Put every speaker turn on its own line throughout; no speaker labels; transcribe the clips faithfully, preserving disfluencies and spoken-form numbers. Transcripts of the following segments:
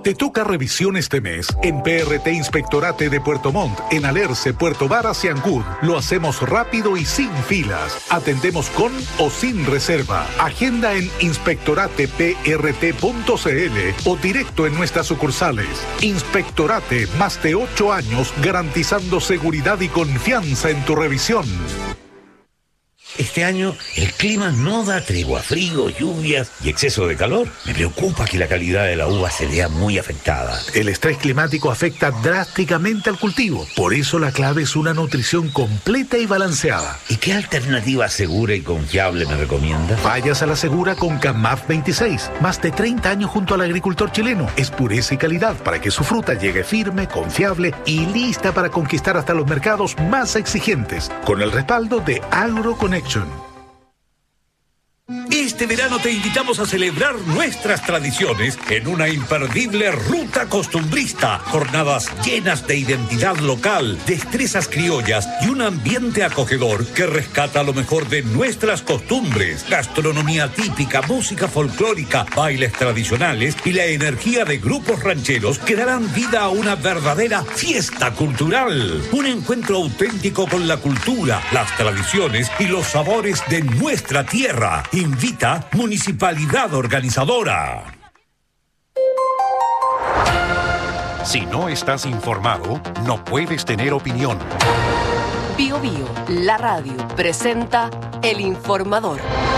Te toca revisión este mes. En P R T Inspectorate de Puerto Montt, en Alerce, Puerto Varas y Ancud. Lo hacemos rápido y sin filas. Atendemos con o sin reserva. Agenda en inspectorate p r t punto c l o directo en nuestras sucursales. Inspectorate, más de ocho años garantizando seguridad y confianza en tu revisión.
Este año el clima no da tregua, frío, lluvias y exceso de calor. Me preocupa que la calidad de la uva se vea muy afectada.
El estrés climático afecta drásticamente al cultivo. Por eso la clave es una nutrición completa y balanceada.
¿Y qué alternativa segura y confiable me recomienda?
Vayas a la segura con Camaf veintiséis. Más de treinta años junto al agricultor chileno. Es pureza y calidad para que su fruta llegue firme, confiable y lista para conquistar hasta los mercados más exigentes. Con el respaldo de AgroConnect.
Este verano te invitamos a celebrar nuestras tradiciones en una imperdible ruta costumbrista. Jornadas llenas de identidad local, destrezas criollas y un ambiente acogedor que rescata lo mejor de nuestras costumbres. Gastronomía típica, música folclórica, bailes tradicionales y la energía de grupos rancheros que darán vida a una verdadera fiesta cultural. Un encuentro auténtico con la cultura, las tradiciones y los sabores de nuestra tierra. Invita Municipalidad Organizadora.
Si no estás informado, no puedes tener opinión.
Bio Bio, la radio, presenta El Informador.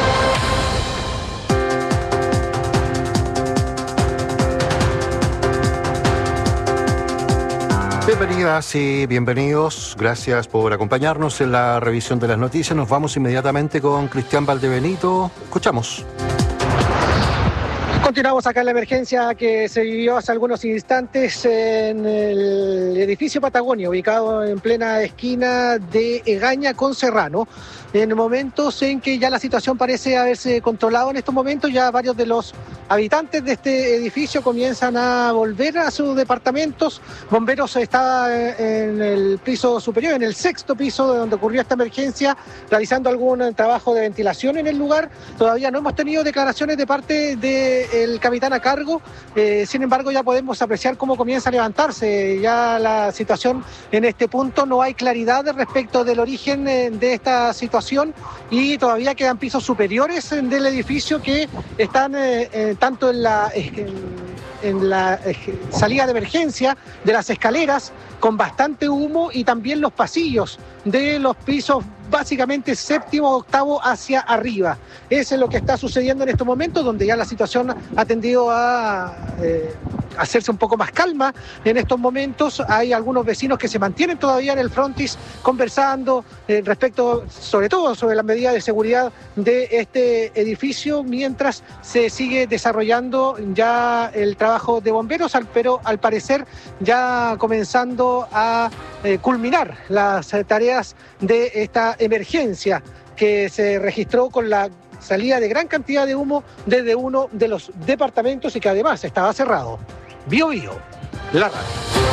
Bienvenidas y bienvenidos. Gracias por acompañarnos en la revisión de las noticias. Nos vamos inmediatamente con Cristian Valdebenito. Escuchamos.
Continuamos acá en la emergencia que se vivió hace algunos instantes en el edificio Patagonia, ubicado en plena esquina de Egaña con Serrano. En momentos en que ya la situación parece haberse controlado en estos momentos, ya varios de los habitantes de este edificio comienzan a volver a sus departamentos. Bomberos está en el piso superior, en el sexto piso de donde ocurrió esta emergencia, realizando algún trabajo de ventilación en el lugar. Todavía no hemos tenido declaraciones de parte del capitán a cargo, eh, sin embargo ya podemos apreciar cómo comienza a levantarse ya la situación en este punto. No hay claridad respecto del origen eh, de esta situación y todavía quedan pisos superiores eh, del edificio que están eh, eh, tanto en la, en, en la eh, salida de emergencia de las escaleras con bastante humo y también los pasillos de los pisos básicamente séptimo, octavo hacia arriba. Eso es lo que está sucediendo en estos momentos, donde ya la situación ha tendido a eh, hacerse un poco más calma. En estos momentos hay algunos vecinos que se mantienen todavía en el frontis conversando eh, respecto, sobre todo, sobre las medidas de seguridad de este edificio, mientras se sigue desarrollando ya el trabajo de bomberos, pero al parecer ya comenzando a eh, culminar las eh, tareas de esta emergencia que se registró con la salida de gran cantidad de humo desde uno de los departamentos y que además estaba cerrado. Bio Bio, la radio.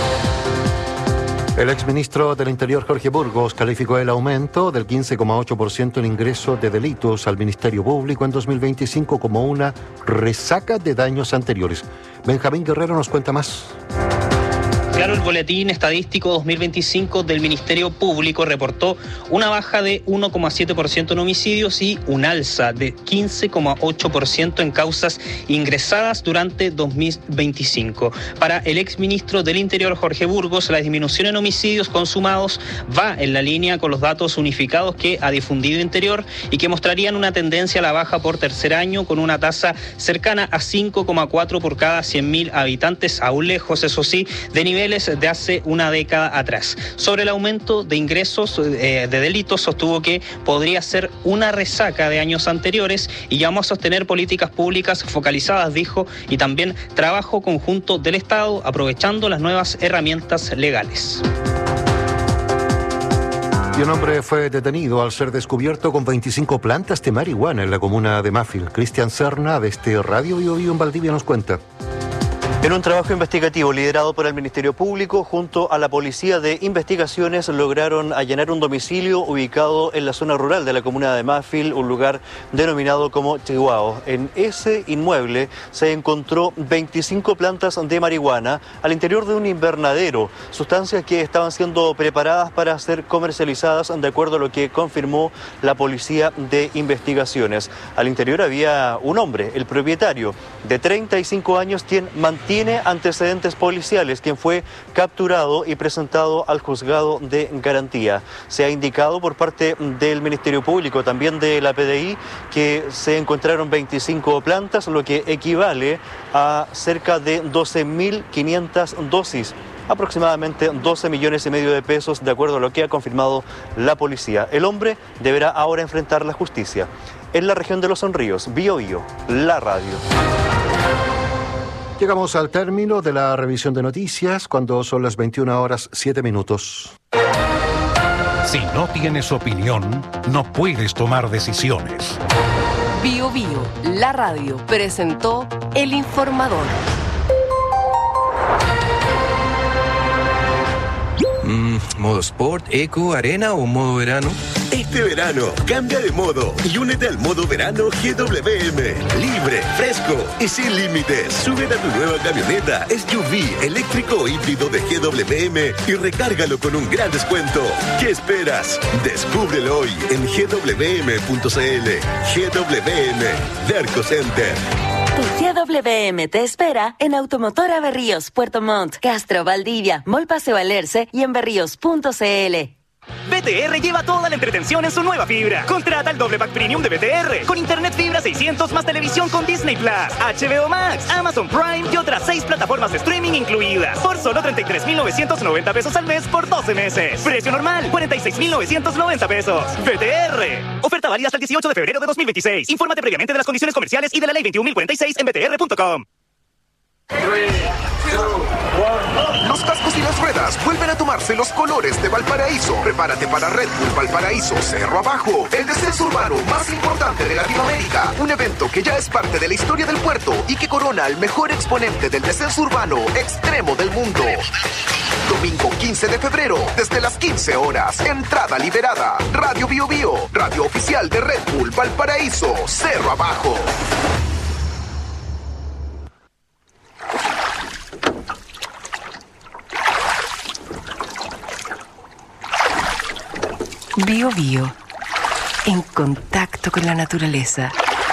El exministro del Interior, Jorge Burgos, calificó el aumento del quince coma ocho por ciento en ingreso de delitos al Ministerio Público en dos mil veinticinco como una resaca de daños anteriores. Benjamín Guerrero nos cuenta más.
Claro, el Boletín Estadístico dos mil veinticinco del Ministerio Público reportó una baja de uno coma siete por ciento en homicidios y un alza de quince coma ocho por ciento en causas ingresadas durante dos mil veinticinco. Para el exministro del Interior, Jorge Burgos, la disminución en homicidios consumados va en la línea con los datos unificados que ha difundido Interior y que mostrarían una tendencia a la baja por tercer año con una tasa cercana a cinco coma cuatro por cada cien mil habitantes, aún lejos, eso sí, de nivel de hace una década atrás. Sobre el aumento de ingresos eh, de delitos, sostuvo que podría ser una resaca de años anteriores y llamó a sostener políticas públicas focalizadas, dijo, y también trabajo conjunto del Estado, aprovechando las nuevas herramientas legales.
Y un hombre fue detenido al ser descubierto con veinticinco plantas de marihuana en la comuna de Mafil. Cristian Serna, de este Radio Bio Bio en Valdivia, nos cuenta.
En un trabajo investigativo liderado por el Ministerio Público junto a la Policía de Investigaciones lograron allanar un domicilio ubicado en la zona rural de la comuna de Mafil, un lugar denominado como Chihuahua. En ese inmueble se encontró veinticinco plantas de marihuana al interior de un invernadero, sustancias que estaban siendo preparadas para ser comercializadas de acuerdo a lo que confirmó la Policía de Investigaciones. Al interior había un hombre, el propietario, de treinta y cinco años, quien mantiene Tiene antecedentes policiales, quien fue capturado y presentado al juzgado de garantía. Se ha indicado por parte del Ministerio Público, también de la P D I, que se encontraron veinticinco plantas, lo que equivale a cerca de doce mil quinientas dosis. Aproximadamente doce millones y medio de pesos, de acuerdo a lo que ha confirmado la policía. El hombre deberá ahora enfrentar la justicia. En la región de Los Ríos, Bío Bío, la radio.
Llegamos al término de la revisión de noticias cuando son las veintiuna horas siete minutos.
Si no tienes opinión, no puedes tomar decisiones.
Bío Bío, la radio, presentó El Informador.
Mm, ¿Modo Sport, Eco, Arena o modo verano?
Este verano, cambia de modo y únete al modo verano G W M. Libre, fresco y sin límites. Súbete a tu nueva camioneta S U V eléctrico o híbrido de G W M y recárgalo con un gran descuento. ¿Qué esperas? Descúbrelo hoy en g w m punto c l. G W M, Derco Center.
Tu G W M te espera en Automotora Berríos, Puerto Montt, Castro, Valdivia, Mall Paseo Alerce y en berríos punto c l.
B T R lleva toda la entretención en su nueva fibra. Contrata el doble pack premium de B T R con internet fibra seiscientos más televisión con Disney Plus, H B O Max, Amazon Prime y otras seis plataformas de streaming incluidas por solo treinta y tres mil novecientos noventa pesos al mes por doce meses. Precio normal cuarenta y seis mil novecientos noventa pesos. B T R. Oferta válida hasta el dieciocho de febrero de dos mil veintiséis. Infórmate previamente de las condiciones comerciales y de la ley veintiún mil cuarenta y seis en b t r punto com.
Los cascos y las ruedas vuelven a tomarse los colores de Valparaíso. Prepárate para Red Bull Valparaíso Cerro Abajo, el descenso urbano más importante de Latinoamérica. Un evento que ya es parte de la historia del puerto y que corona al mejor exponente del descenso urbano extremo del mundo. Domingo quince de febrero, desde las quince horas. Entrada liberada. Radio Bío Bío, radio oficial de Red Bull Valparaíso Cerro Abajo.
Bío Bío, en contacto con la naturaleza.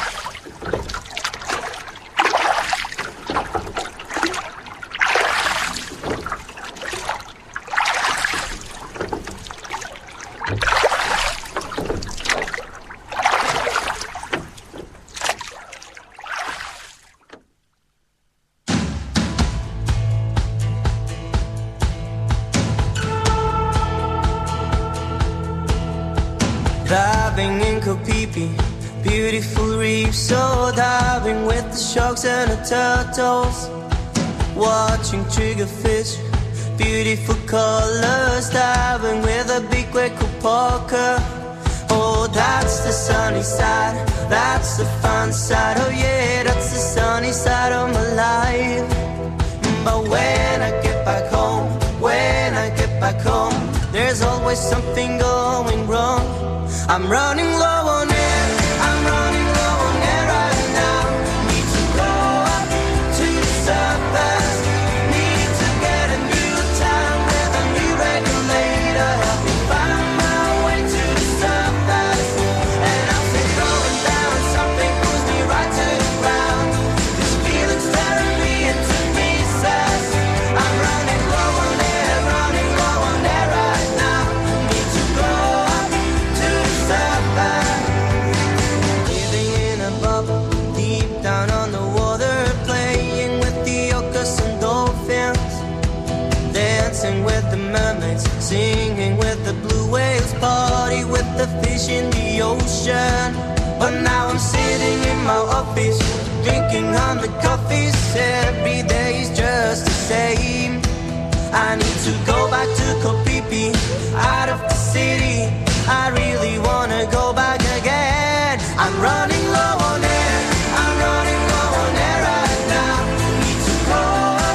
Diving in Kopipi, beautiful reef, so diving with the sharks and the turtles. Watching triggerfish, beautiful colors, diving with a big Waco Parker. Oh, that's the sunny side, that's the fun side, oh yeah, that's the sunny side of my life. But when I get back home, when I get back home, there's always something going wrong. I'm running low on air, I'm running low on air right now. Need to go up to the surface, need to get a new time with a new regulator. Help me find my way to the surface. And I'm still going down, something pulls me right to the ground. This feeling's tearing me into pieces. I'm running low on air, running low on air right now. Need to go up to the surface. Living in a bubble, deep down on the water, playing with the orcas and dolphins, dancing with the mermaids, singing with the blue whales, party with the fish in the ocean. But now I'm sitting in my office, drinking on the coffees. Every day's just the same. I need to go back to Kopipi, out of the city. I really wanna go back again. I'm running low on air, I'm running low on air right now. Need to go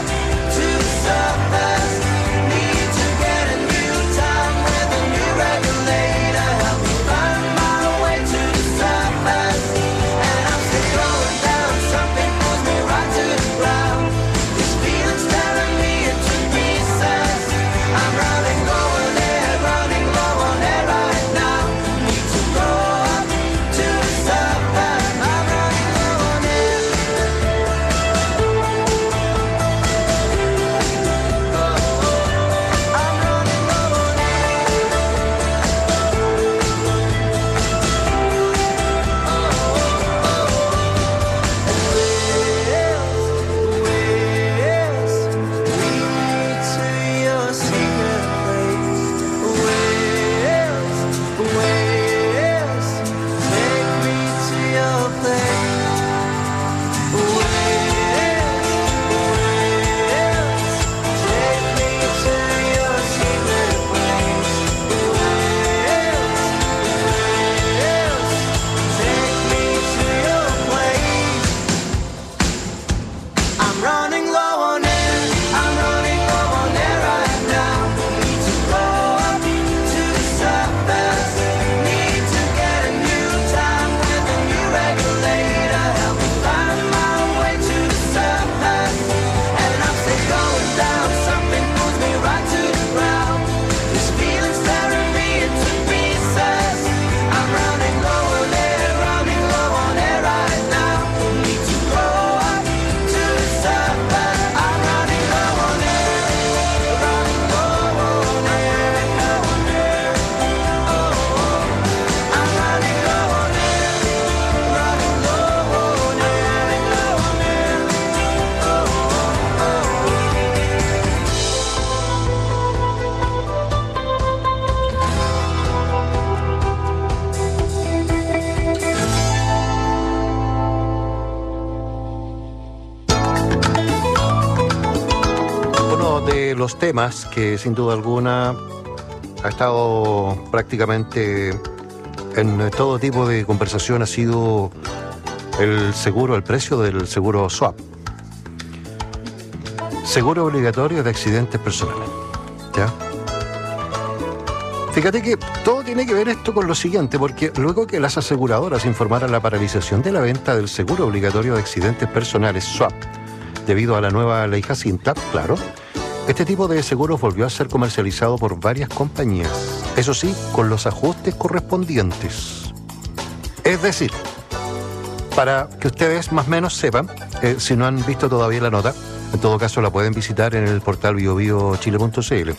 de los temas que sin duda alguna ha estado prácticamente en todo tipo de conversación ha sido el seguro, el precio del seguro swap. Seguro obligatorio de accidentes personales. ¿Ya? Fíjate que todo tiene que ver esto con lo siguiente, porque luego que las aseguradoras informaran la paralización de la venta del seguro obligatorio de accidentes personales swap, debido a la nueva ley Jacinta, claro, este tipo de seguros volvió a ser comercializado por varias compañías, eso sí, con los ajustes correspondientes. Es decir, para que ustedes más o menos sepan, eh, si no han visto todavía la nota, en todo caso la pueden visitar en el portal bio bio chile punto c l.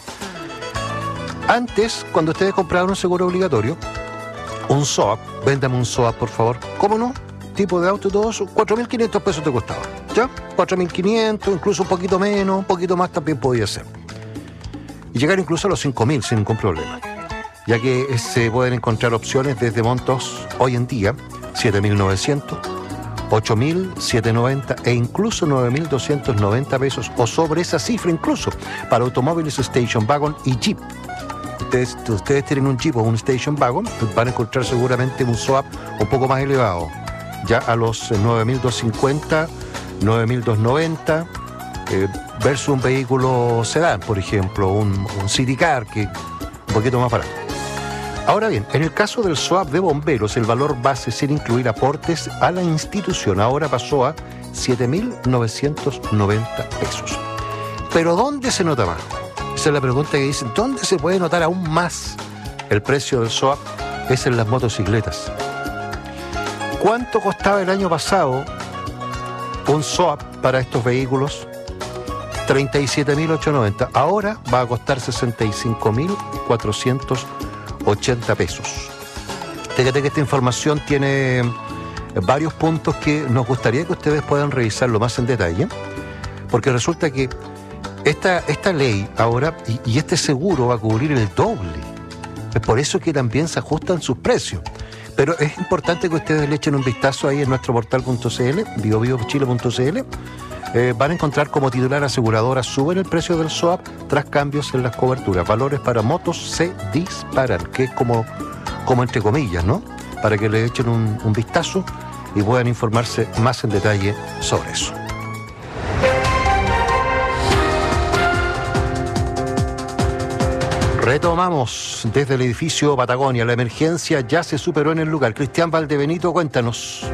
Antes, cuando ustedes compraban un seguro obligatorio, un swap, véndame un swap por favor, ¿cómo no? Tipo de auto y todo eso, cuatro mil quinientos pesos te costaba, ¿ya? cuatro mil quinientos, incluso un poquito menos, un poquito más también podía ser. Y llegar incluso a los cinco mil sin ningún problema, ya que se pueden encontrar opciones desde montos hoy en día, siete mil novecientos, ocho mil setecientos noventa e incluso nueve mil doscientos noventa pesos o sobre esa cifra incluso para automóviles Station Wagon y Jeep. Ustedes, ustedes tienen un Jeep o un Station Wagon, van a encontrar seguramente un swap un poco más elevado, ya a los nueve mil doscientos cincuenta, nueve mil doscientos noventa, eh, versus un vehículo sedán, por ejemplo, un, un City Car, que un poquito más barato. Ahora bien, en el caso del swap de bomberos, el valor base sin incluir aportes a la institución ahora pasó a siete mil novecientos noventa pesos. Pero ¿dónde se nota más? Esa es la pregunta que dicen, ¿dónde se puede notar aún más el precio del swap? Es en las motocicletas. ¿Cuánto costaba el año pasado un swap para estos vehículos? treinta y siete mil ochocientos noventa. Ahora va a costar sesenta y cinco mil cuatrocientos ochenta pesos. Fíjate que esta información tiene varios puntos que nos gustaría que ustedes puedan revisarlo más en detalle, porque resulta que esta, esta ley ahora y, y este seguro va a cubrir el doble. Es por eso que también se ajustan sus precios. Pero es importante que ustedes le echen un vistazo ahí en nuestro portal punto c l, bio bio chile punto c l. Eh, van a encontrar como titular aseguradora suben el precio del swap tras cambios en las coberturas. Valores para motos se disparan, que es como, como entre comillas, ¿no? Para que le echen un, un vistazo y puedan informarse más en detalle sobre eso. Retomamos desde el edificio Patagonia. La emergencia ya se superó en el lugar. Cristian Valdebenito, cuéntanos.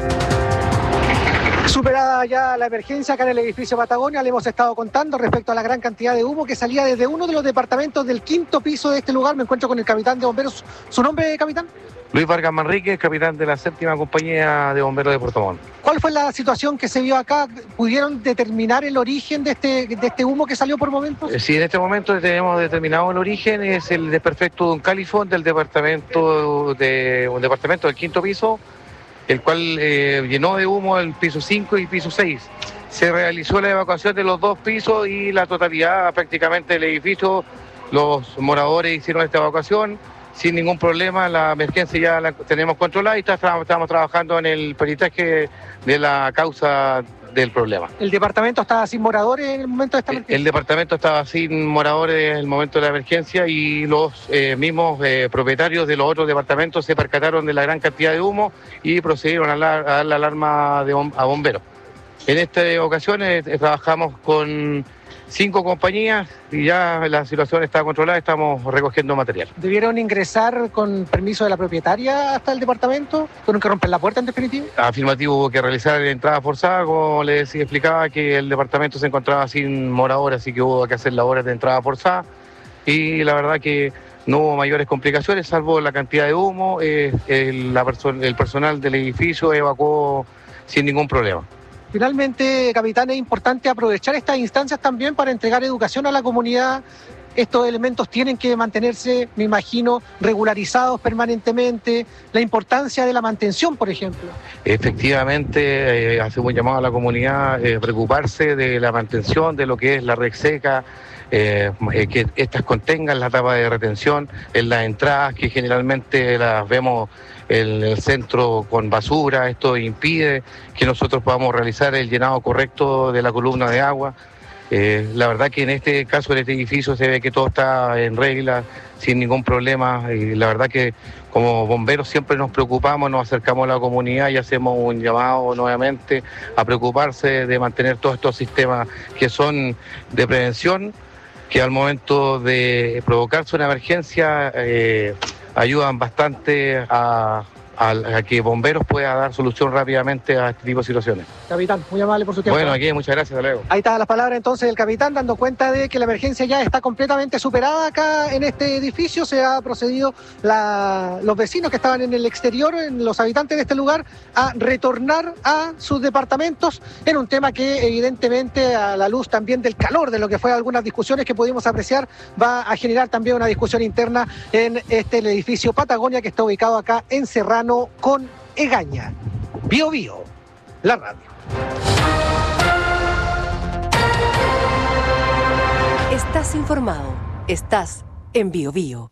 Superada ya la emergencia acá en el edificio Patagonia, le hemos estado contando respecto a la gran cantidad de humo que salía desde uno de los departamentos del quinto piso de este lugar. Me encuentro con el capitán de bomberos. ¿Su nombre, capitán?
Luis Vargas Manrique, capitán de la séptima compañía de bomberos de Puerto Montt.
¿Cuál fue la situación que se vio acá? ¿Pudieron determinar el origen de este, de este humo que salió por momentos?
Sí, en este momento tenemos determinado el origen, es el desperfecto de un califón del departamento de un departamento del quinto piso, el cual eh, llenó de humo el piso cinco y piso seis. Se realizó la evacuación de los dos pisos y la totalidad prácticamente del edificio. Los moradores hicieron esta evacuación sin ningún problema. La emergencia ya la tenemos controlada y está, estamos trabajando en el peritaje de la causa del problema.
¿El departamento estaba sin moradores en el momento de esta emergencia?
El, el departamento estaba sin moradores en el momento de la emergencia y los eh, mismos eh, propietarios de los otros departamentos se percataron de la gran cantidad de humo y procedieron a, la, a dar la alarma de bom- a bomberos. En esta ocasión eh, trabajamos con cinco compañías y ya la situación está controlada, estamos recogiendo material.
¿Debieron ingresar con permiso de la propietaria hasta el departamento? ¿Tuvieron que romper la puerta en definitiva?
Afirmativo, hubo que realizar la entrada forzada, como les explicaba que el departamento se encontraba sin moradores, así que hubo que hacer labores de entrada forzada y la verdad que no hubo mayores complicaciones, salvo la cantidad de humo, eh, el, la perso- el personal del edificio evacuó sin ningún problema.
Finalmente, capitán, es importante aprovechar estas instancias también para entregar educación a la comunidad. Estos elementos tienen que mantenerse, me imagino, regularizados permanentemente. La importancia de la mantención, por ejemplo.
Efectivamente, eh, hacemos un llamado a la comunidad eh, preocuparse de la mantención de lo que es la red seca, eh, eh, que estas contengan la tapa de retención en las entradas, que generalmente las vemos en el centro con basura. Esto impide que nosotros podamos realizar el llenado correcto de la columna de agua. Eh, la verdad que en este caso, en este edificio, se ve que todo está en regla, sin ningún problema. Y la verdad que como bomberos siempre nos preocupamos, nos acercamos a la comunidad y hacemos un llamado nuevamente a preocuparse de mantener todos estos sistemas que son de prevención, que al momento de provocarse una emergencia eh, ayudan bastante a, a, a que bomberos puedan dar solución rápidamente a este tipo de situaciones.
Capitán, muy amable por su tiempo.
Bueno, aquí muchas gracias, hasta luego.
Ahí están las palabras entonces del capitán, dando cuenta de que la emergencia ya está completamente superada acá en este edificio. Se ha procedido la, los vecinos que estaban en el exterior, en los habitantes de este lugar, a retornar a sus departamentos en un tema que evidentemente, a la luz también del calor de lo que fue algunas discusiones que pudimos apreciar, va a generar también una discusión interna en este el edificio Patagonia, que está ubicado acá en Serrano con Egaña. Bio Bio, la radio.
Estás informado. Estás en Bio Bio.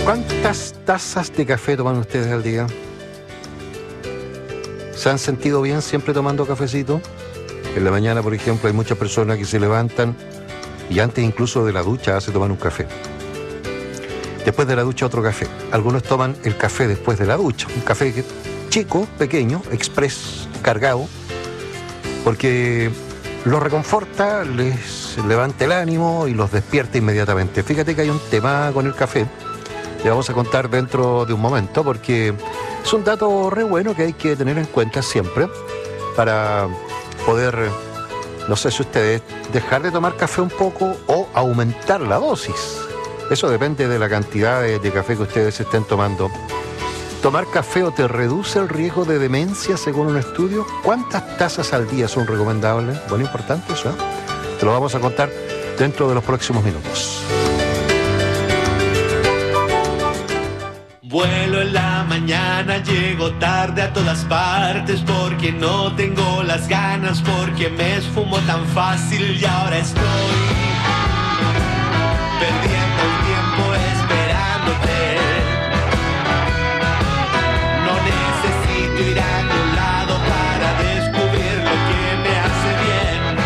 ¿Cuántas tazas de café toman ustedes al día? ¿Se han sentido bien siempre tomando cafecito? En la mañana, por ejemplo, hay muchas personas que se levantan y antes incluso de la ducha se toman un café. Después de la ducha otro café. Algunos toman el café después de la ducha. Un café chico, pequeño, express, cargado, porque los reconforta, les levanta el ánimo y los despierta inmediatamente. Fíjate que hay un tema con el café. Le vamos a contar dentro de un momento porque es un dato re bueno que hay que tener en cuenta siempre para poder, no sé si ustedes, dejar de tomar café un poco o aumentar la dosis. Eso depende de la cantidad de, de café que ustedes estén tomando. ¿Tomar café o te reduce el riesgo de demencia según un estudio? ¿Cuántas tazas al día son recomendables? Bueno, importante eso, ¿eh? Te lo vamos a contar dentro de los próximos minutos.
Vuelo en la mañana, llego tarde a todas partes porque no tengo las ganas, porque me esfumo tan fácil y ahora estoy perdiendo el tiempo esperándote. No necesito ir a ningún lado para descubrir lo que me hace bien.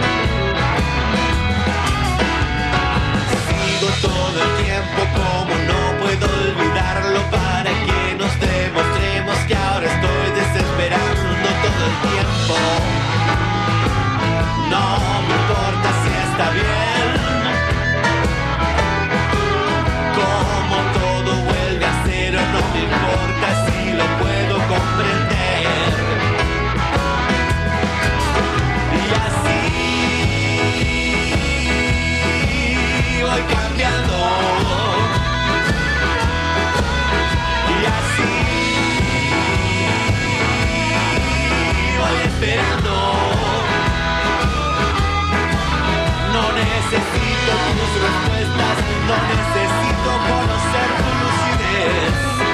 Sigo todo el tiempo como no puedo olvidarlo para que nos demostremos que ahora estoy desesperando todo el tiempo. No me importa si está bien, como todo vuelve a cero, no me importa si lo puedo comprender. Y así voy cambiando. Y así voy esperando. No necesito tus respuestas, no necesito conocer tu lucidez.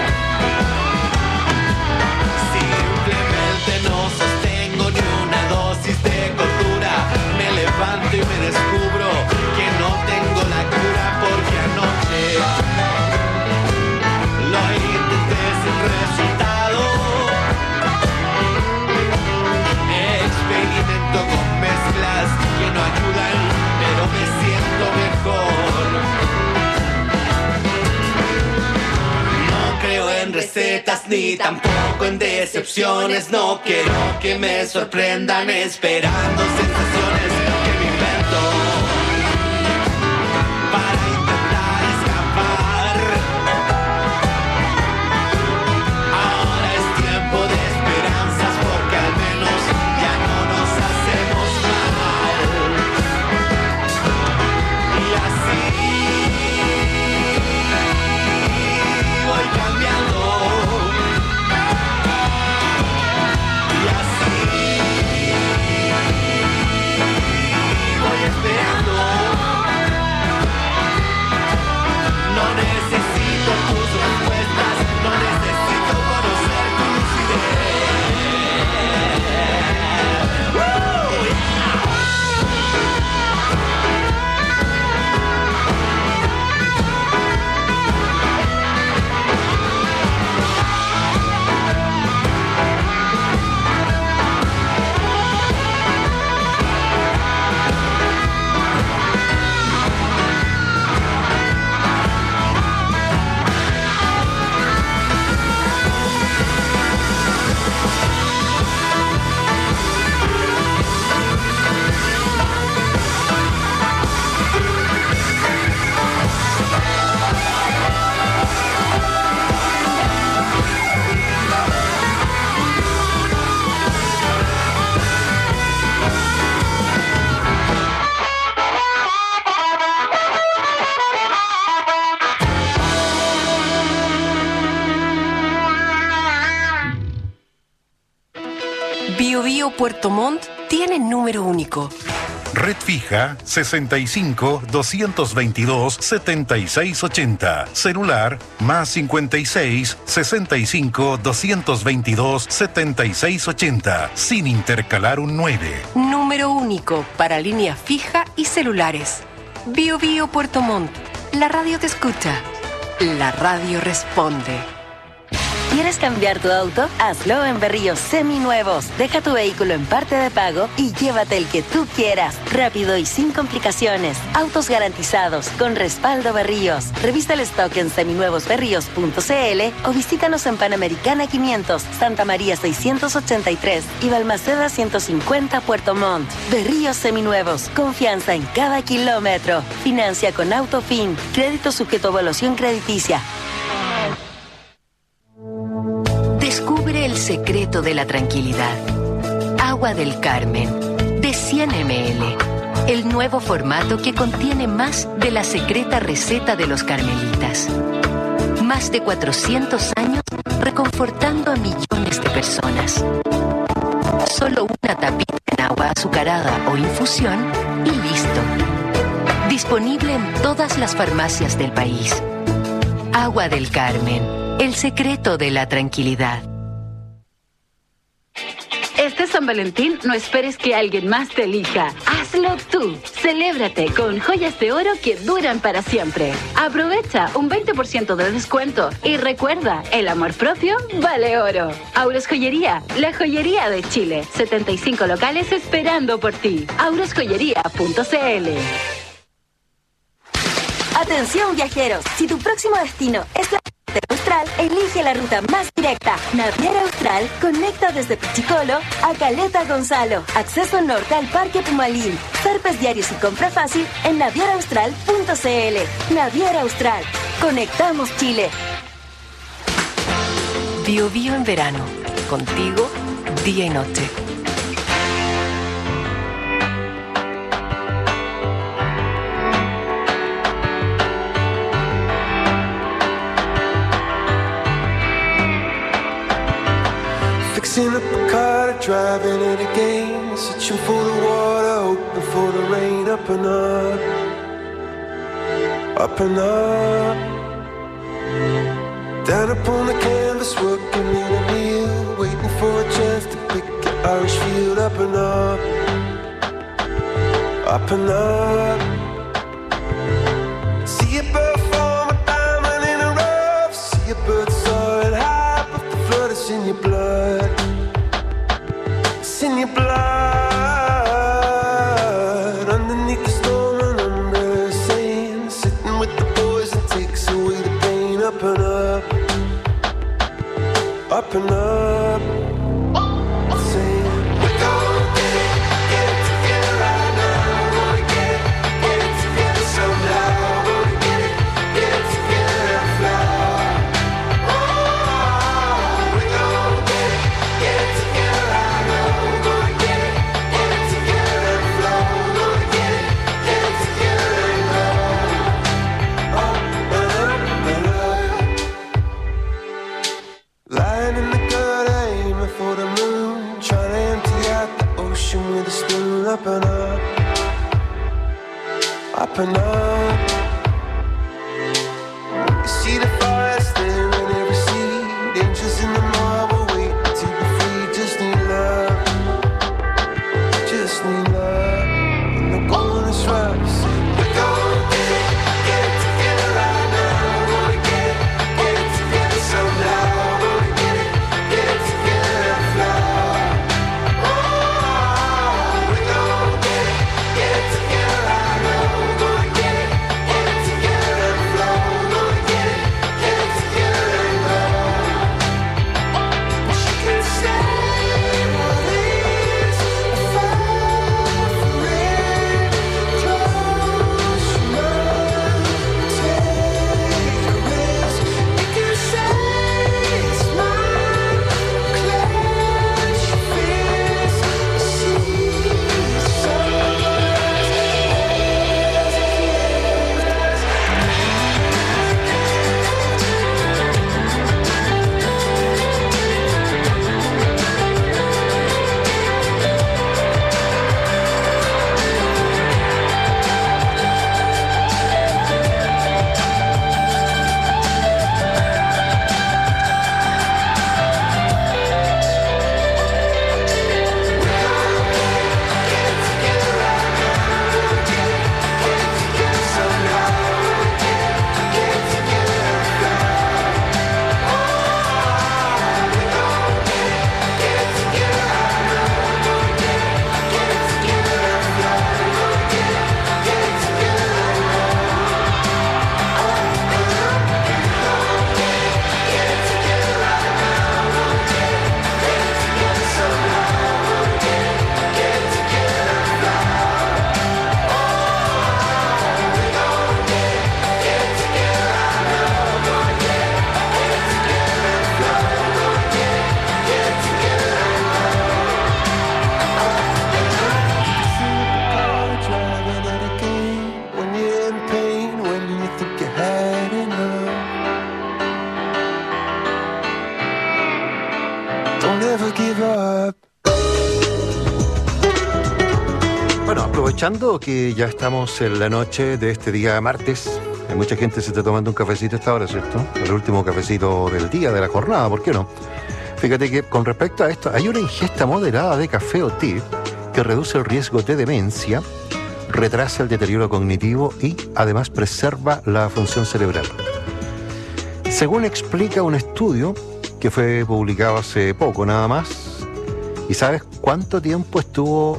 Simplemente no sostengo ni una dosis de cordura. Me levanto y me descubro que no tengo la cura porque anoche lo intenté sin resultado. Experimento con mezclas que no ayudan, pero me siento mejor. No creo en recetas ni tampoco en decepciones. No quiero que me sorprendan esperando sensaciones que me invento para intentar escapar. Ahora es tiempo de esperanzas porque al menos ya no nos hacemos mal. Y así voy cambiando. Y así voy esperando. No necesito tus respuestas, no necesito conocer tu lucidez. ¡Woo!
Bio Bio Puerto Montt tiene número único.
Red fija sesenta y cinco, doscientos veintidós, setenta y seis ochenta. Celular más cincuenta y seis, sesenta y cinco, doscientos veintidós, setenta y seis ochenta. Sin intercalar un nueve.
Número único para línea fija y celulares. Bio Bio Puerto Montt. La radio te escucha. La radio responde.
¿Quieres cambiar tu auto? Hazlo en Berríos Seminuevos. Deja tu vehículo en parte de pago y llévate el que tú quieras. Rápido y sin complicaciones. Autos garantizados con respaldo Berríos. Revista el stock en seminuevos berríos punto c l o visítanos en Panamericana quinientos, Santa María seiscientos ochenta y tres y Balmaceda ciento cincuenta Puerto Montt. Berríos Seminuevos. Confianza en cada kilómetro. Financia con Autofin. Crédito sujeto a evaluación crediticia.
Descubre el secreto de la tranquilidad. Agua del Carmen, de cien mililitros. El nuevo formato que contiene más de la secreta receta de los carmelitas. Más de cuatrocientos años reconfortando a millones de personas. Solo una tapita en agua azucarada o infusión y listo. Disponible en todas las farmacias del país. Agua del Carmen. El secreto de la tranquilidad.
Este San Valentín no esperes que alguien más te elija. Hazlo tú. Celébrate con joyas de oro que duran para siempre. Aprovecha un veinte por ciento de descuento y recuerda, el amor propio vale oro. Auros Joyería, la joyería de Chile. setenta y cinco locales esperando por ti. auros joyería punto c l.
Atención viajeros, si tu próximo destino es la Austral, elige la ruta más directa. Naviera Austral conecta desde Pichicolo a Caleta Gonzalo. Acceso norte al Parque Pumalín. Zarpes diarios y compra fácil en naviera austral punto c l. Naviera Austral. Conectamos Chile.
Bio Bio en verano. Contigo, día y noche.
Fixing up a car, driving it again, searching for the water, hoping for the rain. Up and up, up and up, down upon the canvas, working in a wheel, waiting for a chance to pick an Irish field. Up and up, up and up. See a bird form a diamond in a rough, see a bird soaring high, but the flood is in your blood. In your blood, underneath the storm, an umbrella saying, sitting with the boys and takes away the pain. Up and up, up and up, saying, we're gonna get it, get it together right now. We're gonna get it, get it together somehow. We're gonna get it, get it together and fly. Oh, we're gonna get it, get it together right now. Lying in the gutter, aiming for the moon, trying to empty out the ocean with a spoon. Up and up, up and up. You see the fire staring in every seed, angels in the marble waiting to be free. Just need love, just need love. When the going is right, you say, we're gonna get it, get it together right now. We're gonna get it, get it together somehow.
Aprovechando que ya estamos en la noche de este día martes, hay mucha gente se está tomando un cafecito a esta hora, ¿cierto? El último cafecito del día, de la jornada, ¿por qué no? Fíjate que con respecto a esto, hay una ingesta moderada de café o té que reduce el riesgo de demencia, retrasa el deterioro cognitivo y además preserva la función cerebral. Según explica un estudio que fue publicado hace poco nada más, ¿y sabes cuánto tiempo estuvo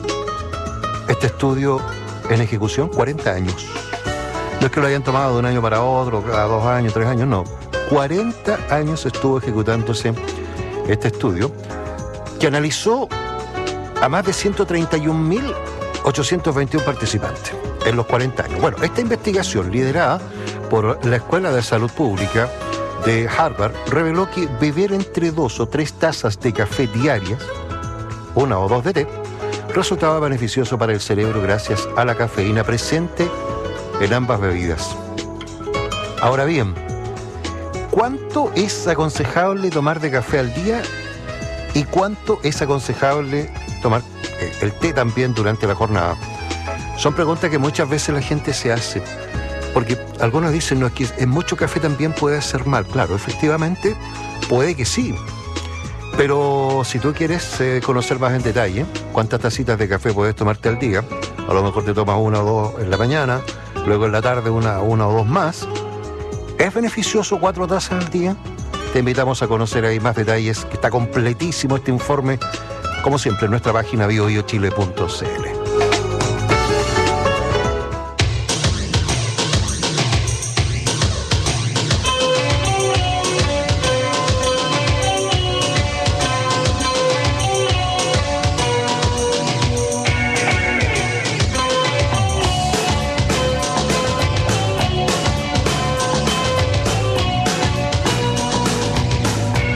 este estudio en ejecución? cuarenta años. No es que lo hayan tomado de un año para otro, cada dos años, tres años, no. cuarenta años estuvo ejecutándose este estudio, que analizó a más de ciento treinta y un mil ochocientos veintiuno participantes en los cuarenta años. Bueno, esta investigación, liderada por la Escuela de Salud Pública de Harvard, reveló que beber entre dos o tres tazas de café diarias, una o dos de té, resultaba beneficioso para el cerebro gracias a la cafeína presente en ambas bebidas. Ahora bien, ¿cuánto es aconsejable tomar de café al día y cuánto es aconsejable tomar el té también durante la jornada? Son preguntas que muchas veces la gente se hace, porque algunos dicen, no, es que en mucho café también puede hacer mal. Claro, efectivamente, puede que sí. Pero si tú quieres eh, conocer más en detalle cuántas tacitas de café puedes tomarte al día, a lo mejor te tomas una o dos en la mañana, luego en la tarde una, una o dos más. ¿Es beneficioso cuatro tazas al día? Te invitamos a conocer ahí más detalles, que está completísimo este informe, como siempre, en nuestra página bio bio chile punto c l.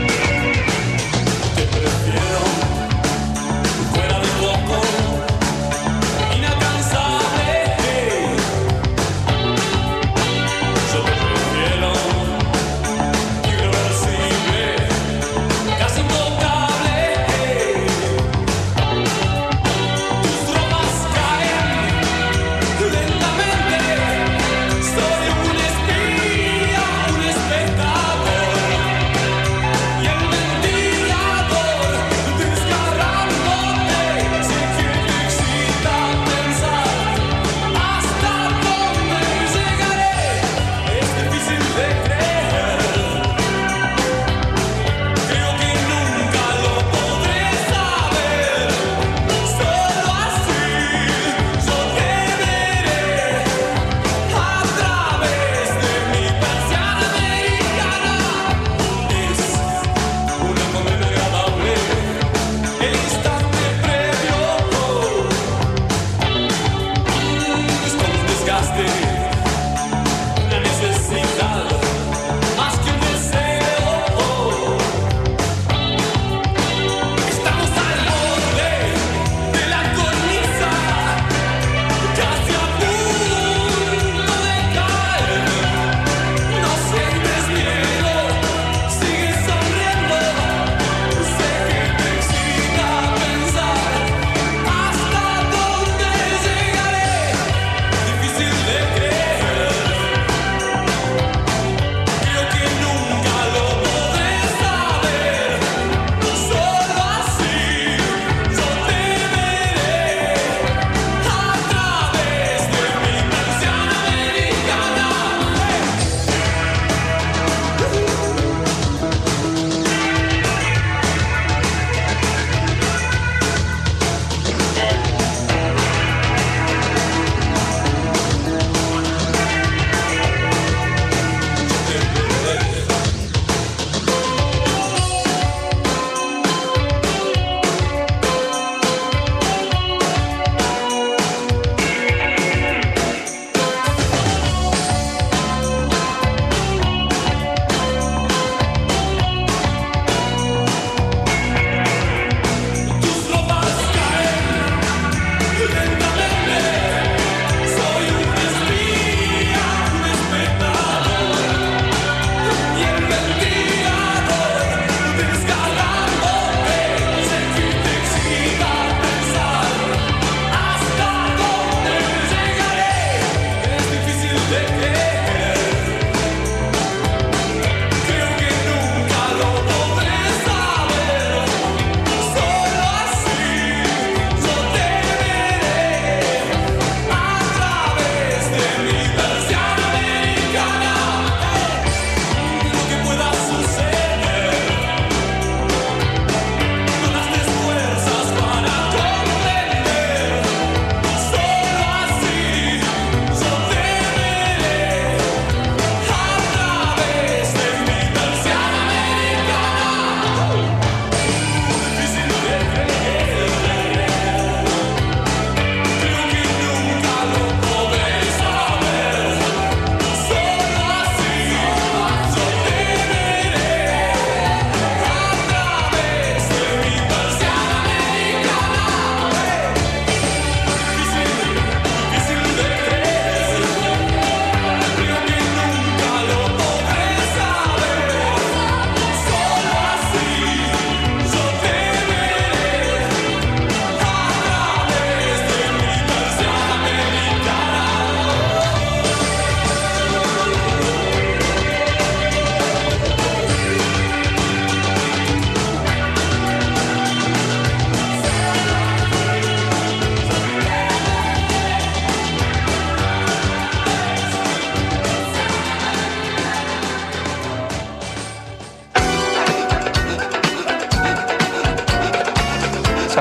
Fuera de poco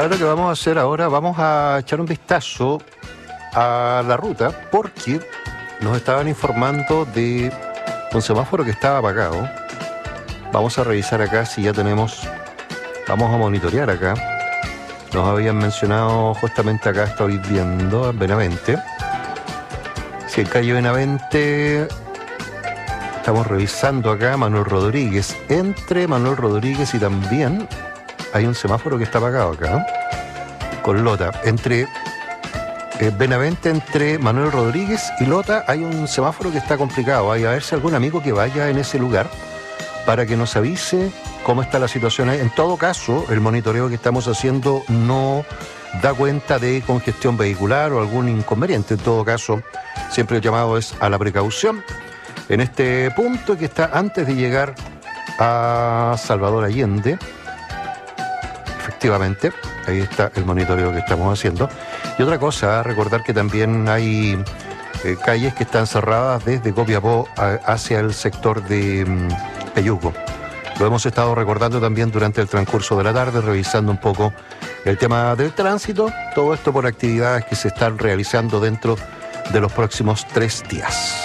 ¿Sabes lo que vamos a hacer ahora? Vamos a echar un vistazo a la ruta porque nos estaban informando de un semáforo que estaba apagado. Vamos a revisar acá si ya tenemos, vamos a monitorear acá. Nos habían mencionado justamente acá, estoy viendo, Benavente. Si en calle Benavente, estamos revisando acá Manuel Rodríguez. Entre Manuel Rodríguez y también hay un semáforo que está apagado acá, con Lota. Entre eh, Benavente, entre Manuel Rodríguez y Lota, hay un semáforo que está complicado. Hay a ver si algún amigo que vaya en ese lugar para que nos avise cómo está la situación ahí. En todo caso, el monitoreo que estamos haciendo no da cuenta de congestión vehicular o algún inconveniente. En todo caso, siempre el llamado es a la precaución. En este punto que está antes de llegar a Salvador Allende, efectivamente, ahí está el monitoreo que estamos haciendo. Y otra cosa, recordar que también hay eh, calles que están cerradas desde Copiapó a, hacia el sector de um, Peyuco. Lo hemos estado recordando también durante el transcurso de la tarde, revisando un poco el tema del tránsito. Todo esto por actividades que se están realizando dentro de los próximos tres días.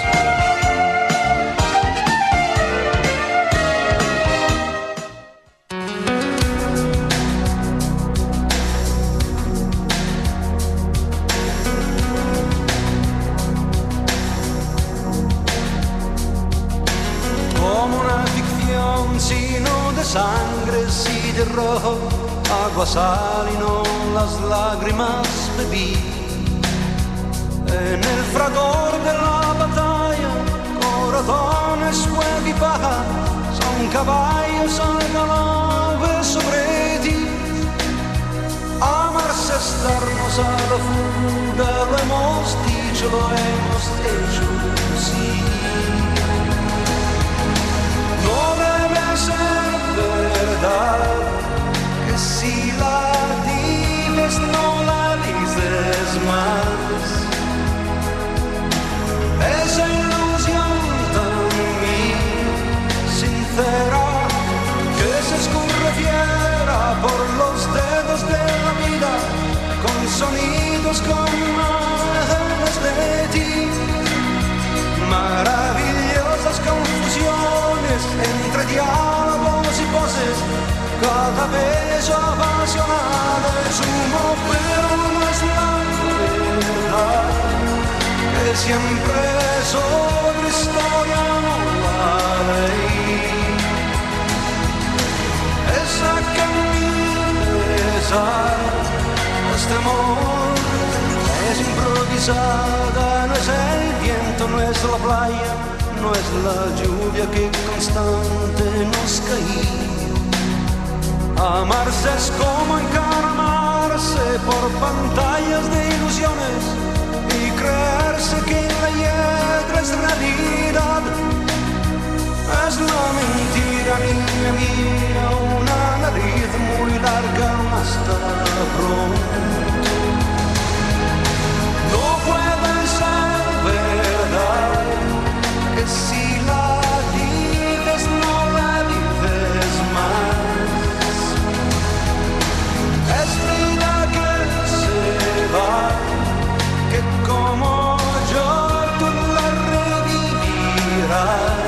Agua, sal y no las lágrimas bebí. En el fragor de la batalla, corazones, fuego y paja, son caballos al galope sobre ti. Amarse es darnos a la fuga, lo hemos dicho, lo hemos hecho, sí. No debe ser verdad que si la dices no la dices más. Esa ilusión tan sincera que se escurre fiera por los dedos de la vida, con sonidos, con imágenes de ti. Maravillosas confusiones entre diálogos y voces, cada beso apasionado es humo, pero no es la verdad, que siempre es otra historia, no la ley. Esa camisa, este amor es improvisada, no es el viento, no es la playa, no es la lluvia que constante nos caía. Amarse es como encaramarse por pantallas de ilusiones y creerse que la hiedra es realidad. Es la mentira, niña mía, una nariz muy larga, hasta pronto. No puede ser verdad que si la dices no la dices más. Es vida que se va, que como yo tú la revivirás.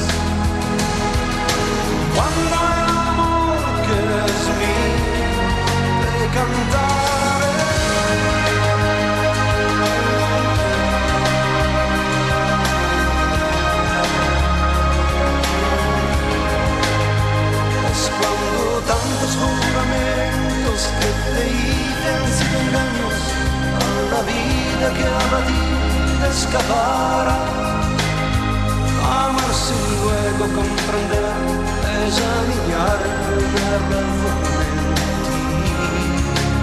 Cuando el amor que es mío te cantaré. Es cuando tantos juramentos que te dicen sin engaños a la vida que a la vida escapara. Amarse y luego comprender es aliviar la razón en ti.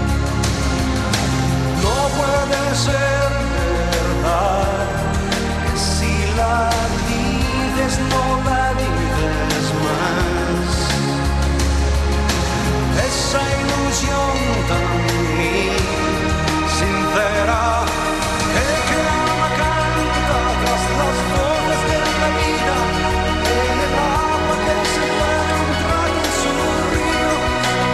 No puede ser verdad que si la dices no la dices más. Esa ilusión tan sincera que clama, canta tras las voces de la vida, en el agua que se encuentra en su río.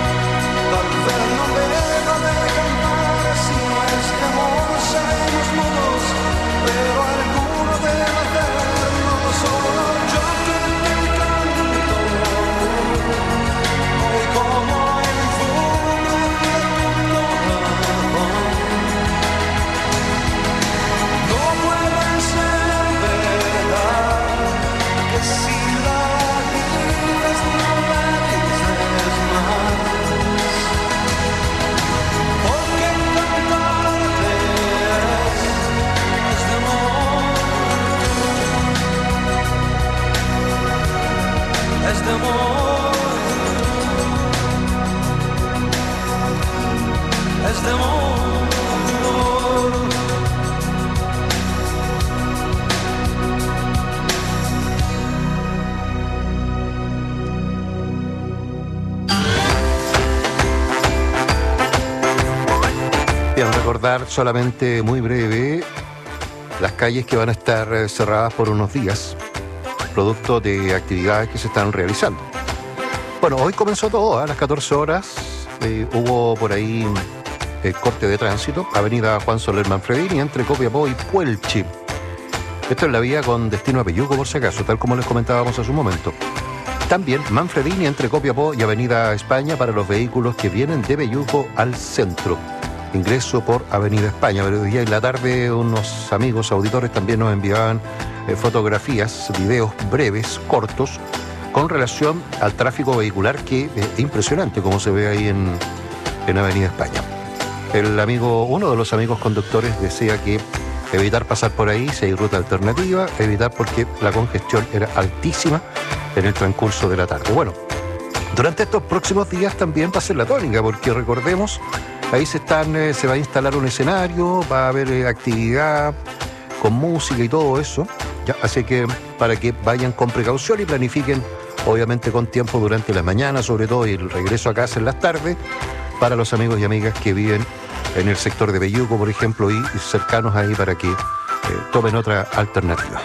recordar solamente muy breve las calles que van a estar eh, cerradas por unos días, producto de actividades que se están realizando. Bueno, hoy comenzó todo, ¿eh? A las catorce horas eh, hubo por ahí eh, corte de tránsito, avenida Juan Soler Manfredini, entre Copiapó y Puelchi. Esto es la vía con destino a Peyuco, por si acaso, tal como les comentábamos hace un momento. También Manfredini entre Copiapó y Avenida España para los vehículos que vienen de Peyuco al centro. Ingreso por Avenida España. Pero hoy día en la tarde unos amigos auditores también nos enviaban eh, fotografías, videos breves, cortos, con relación al tráfico vehicular, que es eh, impresionante como se ve ahí en, en Avenida España. El amigo, uno de los amigos conductores decía que evitar pasar por ahí si hay ruta alternativa, evitar porque la congestión era altísima en el transcurso de la tarde. Bueno, durante estos próximos días también va a ser la tónica, porque recordemos, ahí se están, eh, se va a instalar un escenario, va a haber eh, actividad con música y todo eso, ¿ya? Así que para que vayan con precaución y planifiquen, obviamente con tiempo durante la mañana, sobre todo, y el regreso a casa en las tardes, para los amigos y amigas que viven en el sector de Peyuco, por ejemplo, y, y cercanos ahí, para que eh, tomen otra alternativa.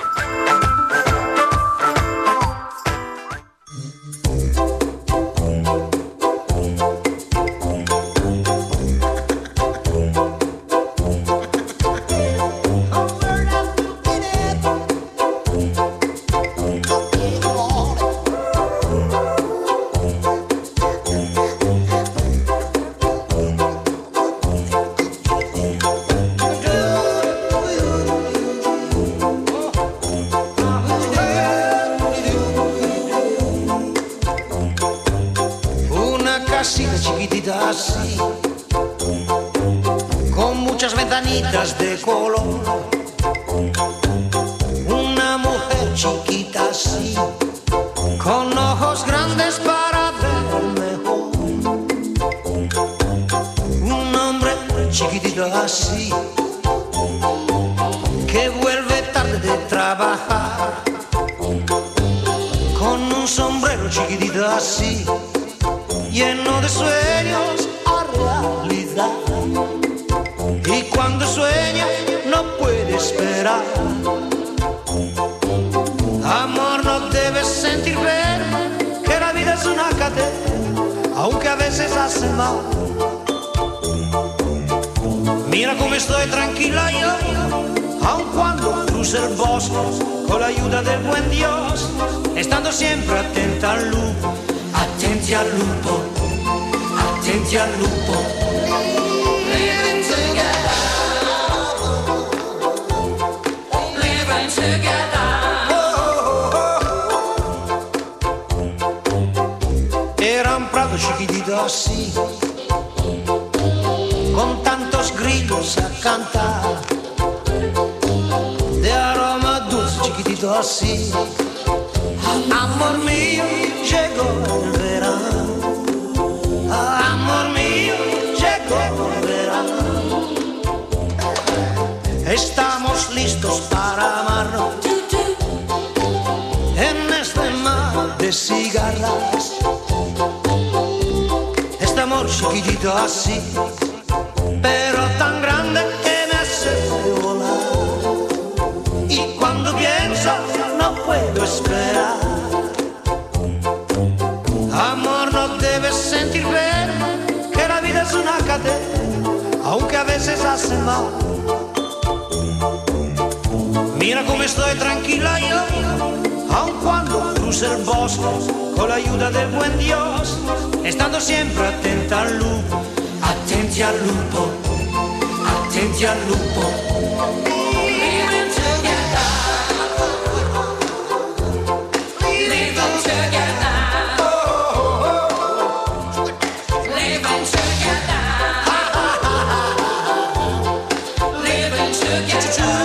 Mira come estoy tranquila yo, aun cuando cruce el bosque, con la ayuda del buen Dios, estando siempre atenta al lupo, attenti al lupo, attenti al lupo. Living together, living together. Era un prado chiquitito así, con tantos grillos a cantar, de aroma dulce, chiquitito así. Amor mío, llegó el verano. Amor mío, llegó el verano. Estamos listos para amarnos en este mar de cigarras. Este amor chiquitito así, pero tan grande que me hace volar. Y cuando pienso no puedo esperar. Amor, no debes sentir ver que la vida es una cadena, aunque a veces hace mal. Mira cómo estoy tranquila yo, aun cuando cruce el bosque, con la ayuda del buen Dios, estando siempre atenta al lupo. Attenti al lupo, attenti al lupo. Living together, living together, living together, living together.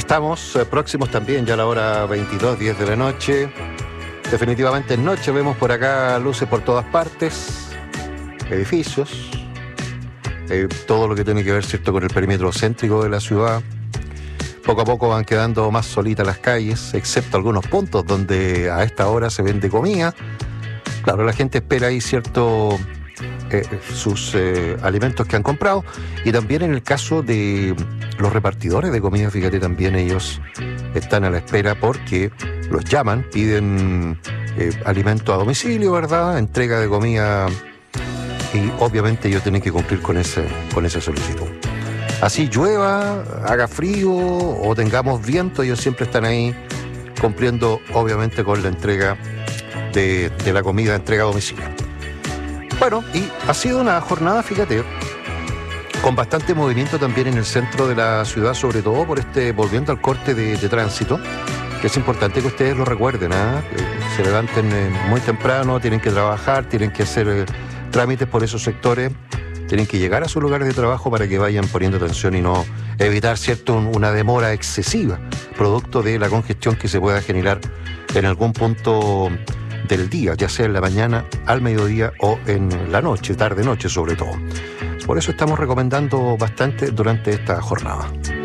Estamos eh, próximos también, ya a la hora veintidós, diez de la noche. Definitivamente en noche vemos por acá luces por todas partes, edificios, eh, todo lo que tiene que ver, ¿cierto?, con el perímetro céntrico de la ciudad. Poco a poco van quedando más solitas las calles, excepto algunos puntos donde a esta hora se vende comida. Claro, la gente espera ahí, ¿cierto?, eh, sus eh, alimentos que han comprado. Y también en el caso de los repartidores de comida, fíjate, también ellos están a la espera porque los llaman, piden eh, alimento a domicilio, ¿verdad?, entrega de comida, y obviamente ellos tienen que cumplir con, ese, con esa solicitud. Así llueva, haga frío o tengamos viento, ellos siempre están ahí cumpliendo obviamente con la entrega de, de la comida, entrega a domicilio. Bueno, y ha sido una jornada, fíjate, con bastante movimiento también en el centro de la ciudad, sobre todo por este, volviendo al corte de, de tránsito, que es importante que ustedes lo recuerden, ¿eh? Que se levanten eh, muy temprano, tienen que trabajar, tienen que hacer eh, trámites por esos sectores. Tienen que llegar a sus lugares de trabajo para que vayan poniendo atención y no evitar, ¿cierto?, un, una demora excesiva, producto de la congestión que se pueda generar en algún punto del día, ya sea en la mañana, al mediodía o en la noche, tarde-noche sobre todo. Por eso estamos recomendando bastante durante esta jornada.